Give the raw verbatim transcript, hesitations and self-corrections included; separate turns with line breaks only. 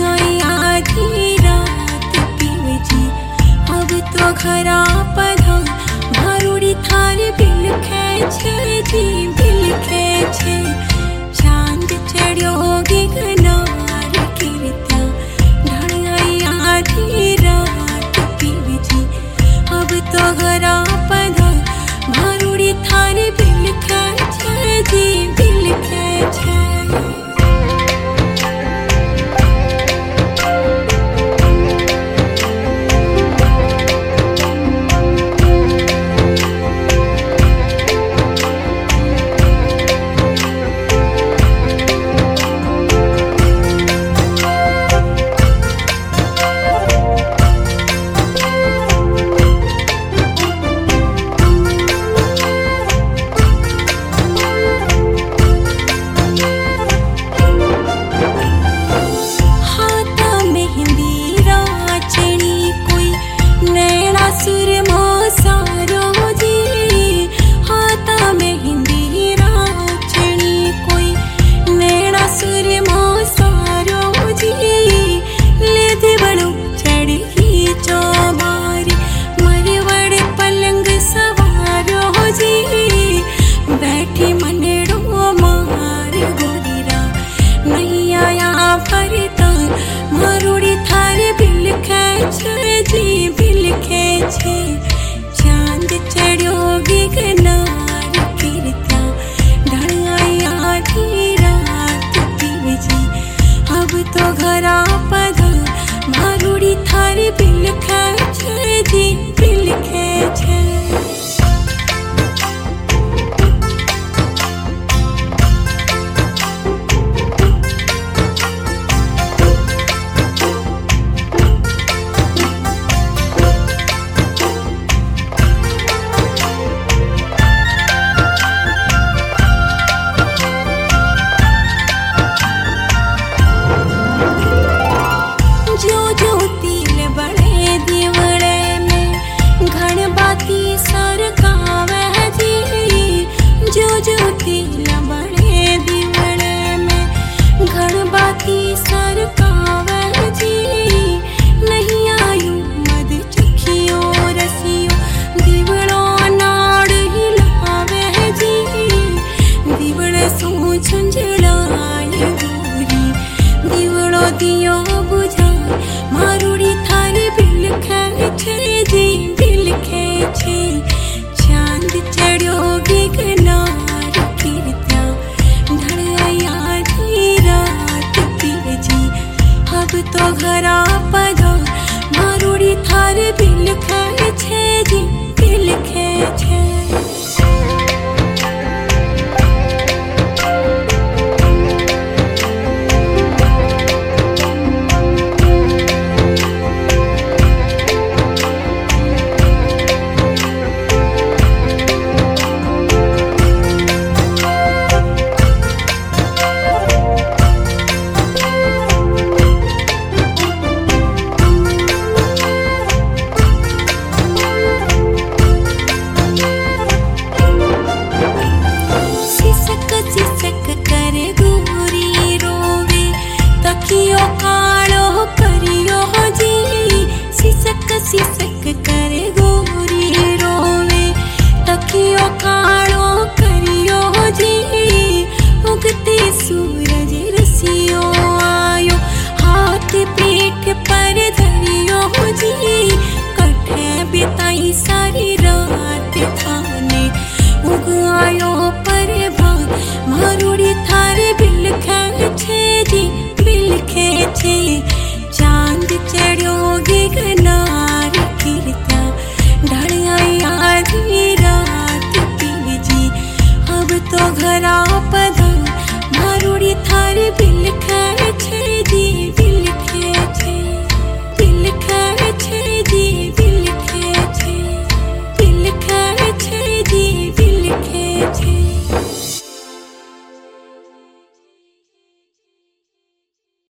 आई आधी रात पीवजी अब तो घरा पधा भारूड़ी थारे बिल खेचे जी बिल खेचे चांद चढ़ो गिगनार कीर्त्या ढल आई आधी रात पीवजी अब तो घरा पधा भारूड़ी थारे बिल खेचे जी बिल खेचे। चांद चढ़ो गिगनार कीर्त्या ढल आई आधी रात पीवजी अब तो घरा पधा भारूड़ी थारे बिल खेचे जी बिल खेचे। दियो बुझा मारूड़ी थारे बिल खेचे जी बिल खेचे चांद चढ़ो गिगनार कीर्त्या ढल आई आधी रात पीवजी अब तो घरा पधा मारूड़ी थारे बिल खेचे जी बिल खेचे। सिसक करे गोरी रोवे तकियो कालो करियो जी उगते सूरज रसियो आयो हाथ पीठ पर धरियो जी कठे बिताई सारी रात थाने उग आयो पर भाग मारूड़ी थारे बिल खेचे जी बिल खेचे चांद चढ़ो गिगनार कीर्त्या ढल आई आधी रात पीवजी अब तो घरा